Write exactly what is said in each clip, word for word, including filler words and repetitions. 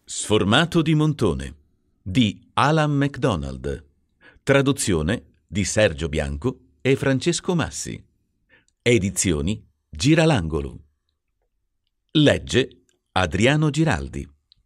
Sformato di Montone di Alan MacDonald. Traduzione di Sergio Bianco e Francesco Massi. Edizioni Giralangolo. Legge Adriano Giraldi.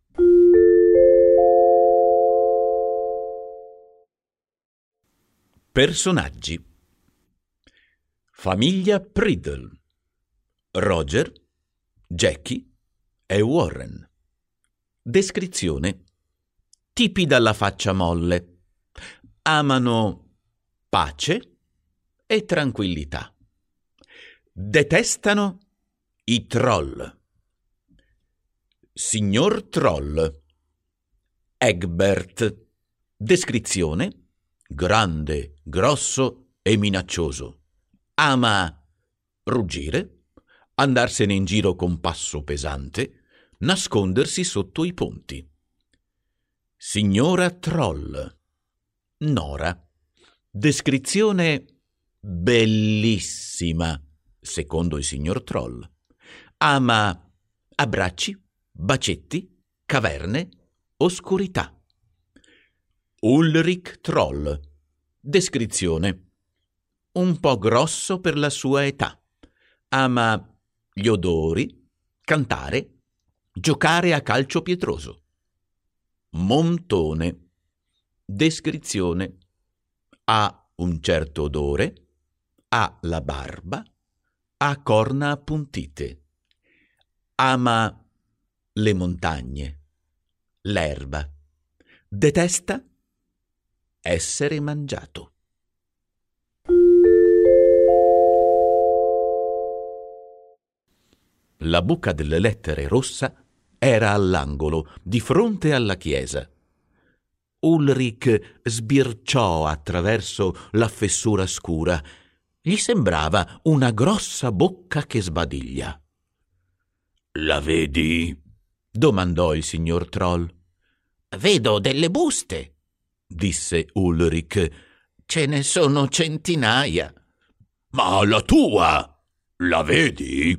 Personaggi: famiglia Priddle, Roger, Jackie e Warren. Descrizione: tipi dalla faccia molle, amano pace e tranquillità, detestano i troll. Signor Troll: Egbert. Descrizione: grande, grosso e minaccioso, ama ruggire, andarsene in giro con passo pesante, nascondersi sotto i ponti. Signora Troll: Nora. Descrizione: bellissima, secondo il signor Troll, ama abbracci, bacetti, caverne, oscurità. Ulrich Troll. Descrizione: un po' grosso per la sua età, ama gli odori, cantare, giocare a calcio pietroso. Montone. Descrizione: ha un certo odore, ha la barba, ha corna appuntite, ama le montagne, l'erba, detesta essere mangiato. La buca delle lettere rossa era all'angolo, di fronte alla chiesa. Ulrich sbirciò attraverso la fessura scura. Gli sembrava una grossa bocca che sbadiglia. «La vedi?» domandò il signor Troll. «Vedo delle buste», disse Ulrich. «Ce ne sono centinaia». «Ma la tua, la vedi?»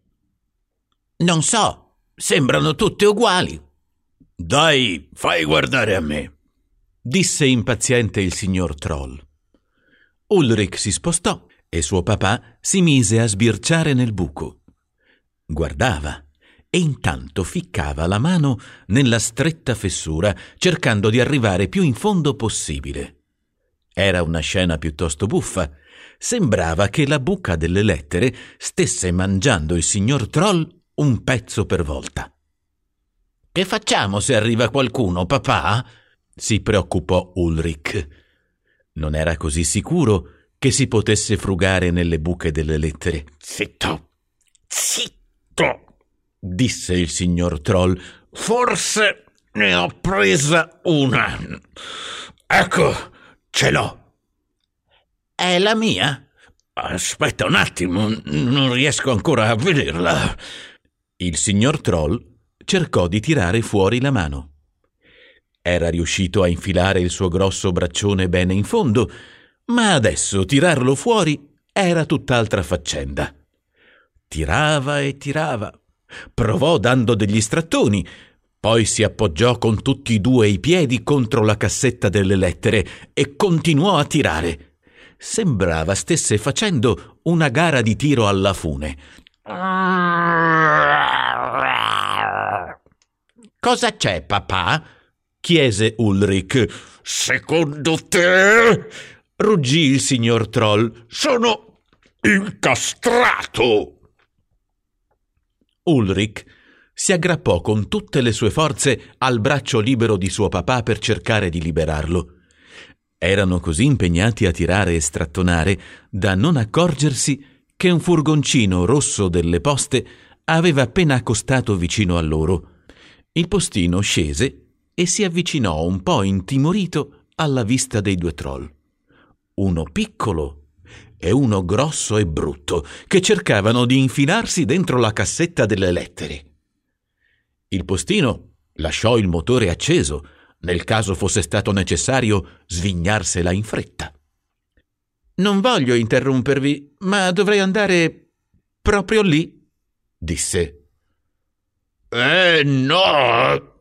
«Non so, sembrano tutte uguali». «Dai, fai guardare a me», disse impaziente il signor Troll. Ulrich si spostò e suo papà si mise a sbirciare nel buco. Guardava e intanto ficcava la mano nella stretta fessura, cercando di arrivare più in fondo possibile. Era una scena piuttosto buffa. Sembrava che la buca delle lettere stesse mangiando il signor Troll un pezzo per volta. «Che facciamo se arriva qualcuno, papà?» si preoccupò Ulrich. Non era così sicuro che si potesse frugare nelle buche delle lettere. «Zitto, zitto», disse il signor Troll. «Forse ne ho presa una. Ecco, ce l'ho». «È la mia?» «Aspetta un attimo, non riesco ancora a vederla». Il signor Troll cercò di tirare fuori la mano. Era riuscito a infilare il suo grosso braccione bene in fondo, ma adesso tirarlo fuori era tutt'altra faccenda. Tirava e tirava, provò dando degli strattoni, poi si appoggiò con tutti e due i piedi contro la cassetta delle lettere e continuò a tirare. Sembrava stesse facendo una gara di tiro alla fune. «Cosa c'è, papà?» chiese Ulrich. «Secondo te?» ruggì il signor Troll. «Sono incastrato!» Ulrich si aggrappò con tutte le sue forze al braccio libero di suo papà per cercare di liberarlo. Erano così impegnati a tirare e strattonare da non accorgersi che un furgoncino rosso delle poste aveva appena accostato vicino a loro. Il postino scese e si avvicinò un po' intimorito alla vista dei due troll. Uno piccolo e uno grosso e brutto, che cercavano di infilarsi dentro la cassetta delle lettere. Il postino lasciò il motore acceso, nel caso fosse stato necessario svignarsela in fretta. «Non voglio interrompervi, ma dovrei andare proprio lì», disse. «Eh no,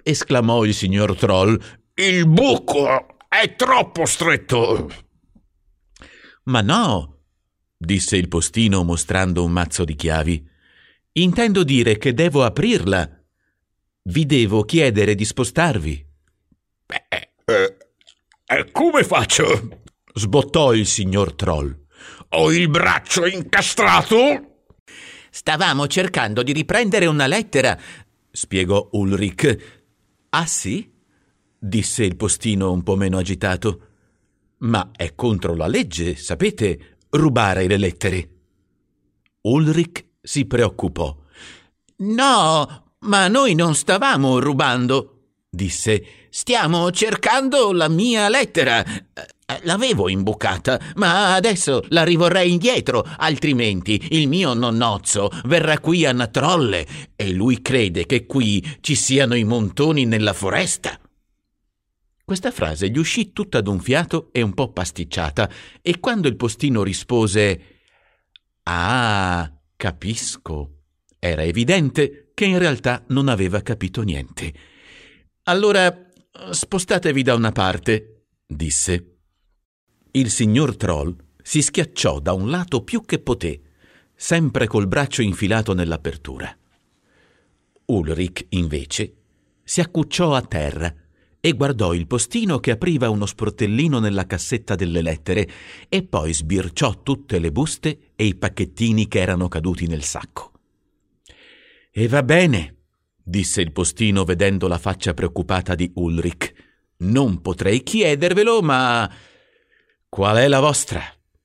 esclamò il signor Troll. Il buco è troppo stretto. Ma no, disse il postino mostrando un mazzo di chiavi. Intendo dire che devo aprirla. Vi devo chiedere di spostarvi. Beh, eh, eh, come faccio? Sbottò il signor Troll. Ho il braccio incastrato. Stavamo cercando di riprendere una lettera, spiegò Ulrich. Ah sì? Disse il postino un po' meno agitato. Ma è contro la legge, sapete, rubare le lettere. Ulrich si preoccupò. No, ma noi non stavamo rubando, disse. Stiamo cercando la mia lettera. L'avevo imbucata, ma adesso la rivorrei indietro, altrimenti il mio nonnozzo verrà qui a Natrolle e lui crede che qui ci siano i montoni nella foresta. Questa frase gli uscì tutta d'un fiato e un po' pasticciata, e quando il postino rispose «Ah, capisco», era evidente che in realtà non aveva capito niente. «Allora spostatevi da una parte», disse. Il signor Troll si schiacciò da un lato più che poté, sempre col braccio infilato nell'apertura. Ulrich, invece, si accucciò a terra e guardò il postino che apriva uno sportellino nella cassetta delle lettere e poi sbirciò tutte le buste e i pacchettini che erano caduti nel sacco. «E va bene», disse il postino vedendo la faccia preoccupata di Ulrich. «Non potrei chiedervelo, ma qual è la vostra?»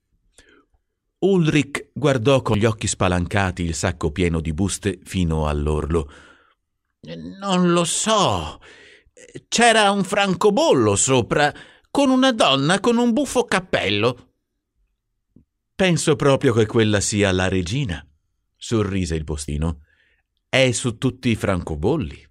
Ulrich guardò con gli occhi spalancati il sacco pieno di buste fino all'orlo. «Non lo so. C'era un francobollo sopra, con una donna con un buffo cappello». «Penso proprio che quella sia la regina», sorrise il postino. «È su tutti i francobolli».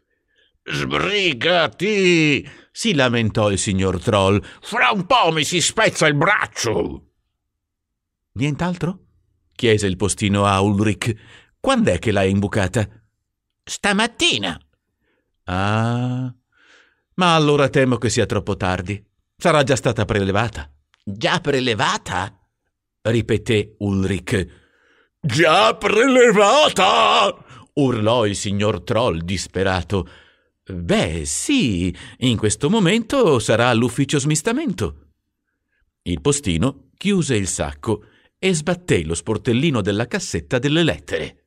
«Sbrigati!» si lamentò il signor Troll. «Fra un po' mi si spezza il braccio!» «Nient'altro?» chiese il postino a Ulrich. «Quando è che l'hai imbucata?» «Stamattina». «Ah, ma allora temo che sia troppo tardi. Sarà già stata prelevata». «Già prelevata?» ripeté Ulrich. «Già prelevata!» urlò il signor Troll disperato. «Beh, sì, in questo momento sarà all'ufficio smistamento». Il postino chiuse il sacco e sbatté lo sportellino della cassetta delle lettere.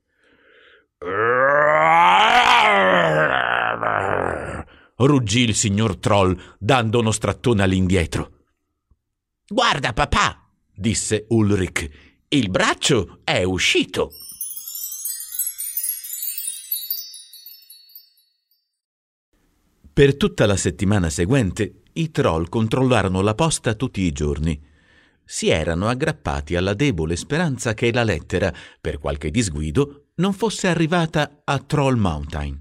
Ruggì il signor Troll dando uno strattone all'indietro. «Guarda, papà», disse Ulrich, «il braccio è uscito». Per tutta la settimana seguente i troll controllarono la posta tutti i giorni. Si erano aggrappati alla debole speranza che la lettera, per qualche disguido, non fosse arrivata a Troll Mountain.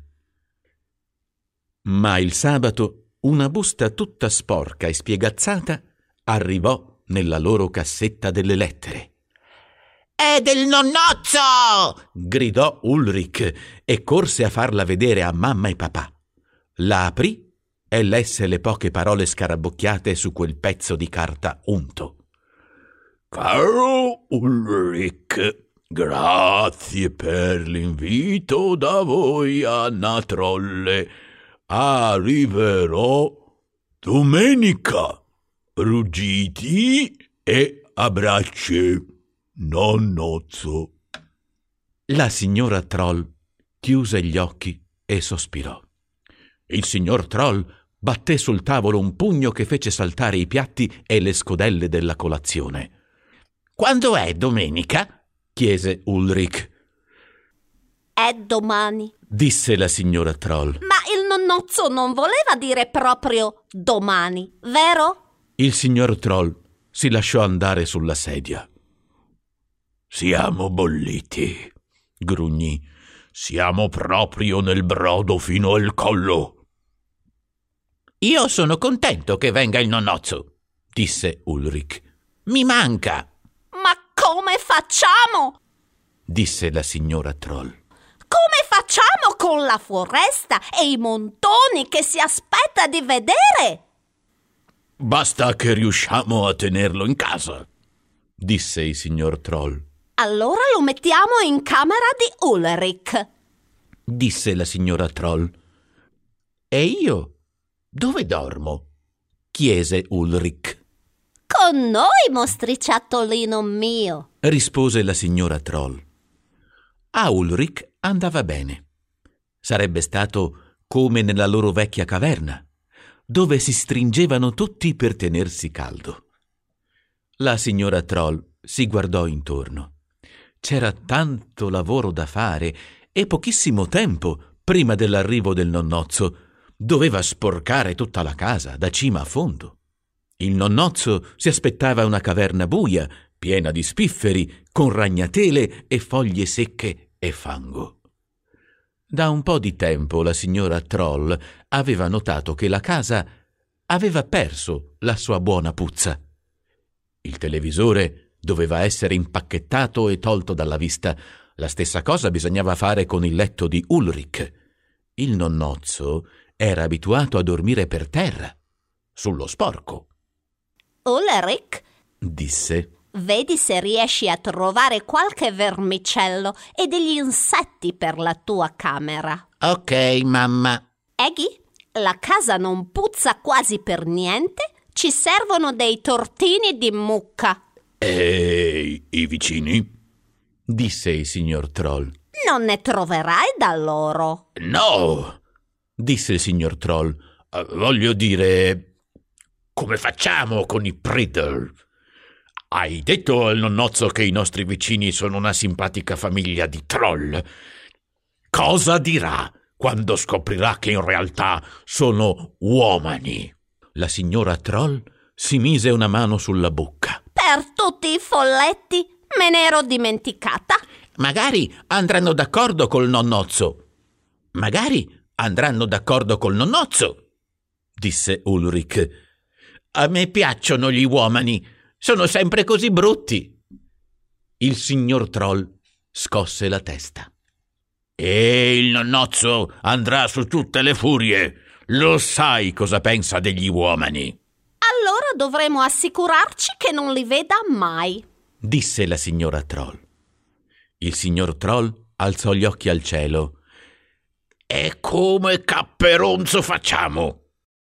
Ma il sabato una busta tutta sporca e spiegazzata arrivò nella loro cassetta delle lettere. «È del nonnozzo!» gridò Ulrich e corse a farla vedere a mamma e papà. La aprì e lesse le poche parole scarabocchiate su quel pezzo di carta unto. «Caro Ulrich, grazie per l'invito da voi a Natrolle. Arriverò domenica. Ruggiti e abbracci, nonnozzo». La signora Troll chiuse gli occhi e sospirò. Il signor Troll batté sul tavolo un pugno che fece saltare i piatti e le scodelle della colazione. «Quando è domenica?» chiese Ulrich. «È domani», disse la signora Troll. «Ma il nonnozzo non voleva dire proprio domani, vero?» Il signor Troll si lasciò andare sulla sedia. «Siamo bolliti», grugnì. «Siamo proprio nel brodo fino al collo». «Io sono contento che venga il nonnozzo», disse Ulrich. «Mi manca». «Ma come facciamo?» disse la signora Troll. Come facciamo con la foresta e i montoni che si aspetta di vedere? Basta che riusciamo a tenerlo in casa, disse il signor Troll. Allora lo mettiamo in camera di Ulrich, disse la signora Troll. E io dove dormo? Chiese Ulrich. Con noi, mostriciattolino mio, rispose la signora Troll. A Ulrich andava bene. Sarebbe stato come nella loro vecchia caverna, dove si stringevano tutti per tenersi caldo. La signora Troll si guardò intorno. C'era tanto lavoro da fare e pochissimo tempo prima dell'arrivo del nonnozzo. Doveva sporcare tutta la casa, da cima a fondo. Il nonnozzo si aspettava una caverna buia, piena di spifferi, con ragnatele e foglie secche e fango. Da un po' di tempo la signora Troll aveva notato che la casa aveva perso la sua buona puzza. Il televisore doveva essere impacchettato e tolto dalla vista. La stessa cosa bisognava fare con il letto di Ulrich. Il nonnozzo era abituato a dormire per terra, sullo sporco. Ulrich, disse, vedi se riesci a trovare qualche vermicello e degli insetti per la tua camera. Ok, mamma. Eggy, la casa non puzza quasi per niente. Ci servono dei tortini di mucca. E i vicini? Disse il signor Troll. Non ne troverai da loro. No, disse il signor Troll. uh, voglio dire, come facciamo con i Priddle? Hai detto al nonnozzo che i nostri vicini sono una simpatica famiglia di troll. Cosa dirà quando scoprirà che in realtà sono uomini? La signora Troll si mise una mano sulla bocca. Per tutti i folletti, me ne ero dimenticata. Magari andranno d'accordo col nonnozzo. Magari andranno d'accordo col nonnozzo, disse Ulrich. A me piacciono gli uomini, sono sempre così brutti. Il signor Troll scosse la testa. E il nonnozzo andrà su tutte le furie. Lo sai cosa pensa degli uomini. Allora dovremo assicurarci che non li veda mai, disse la signora Troll. Il signor Troll alzò gli occhi al cielo. E come Capperonzo facciamo?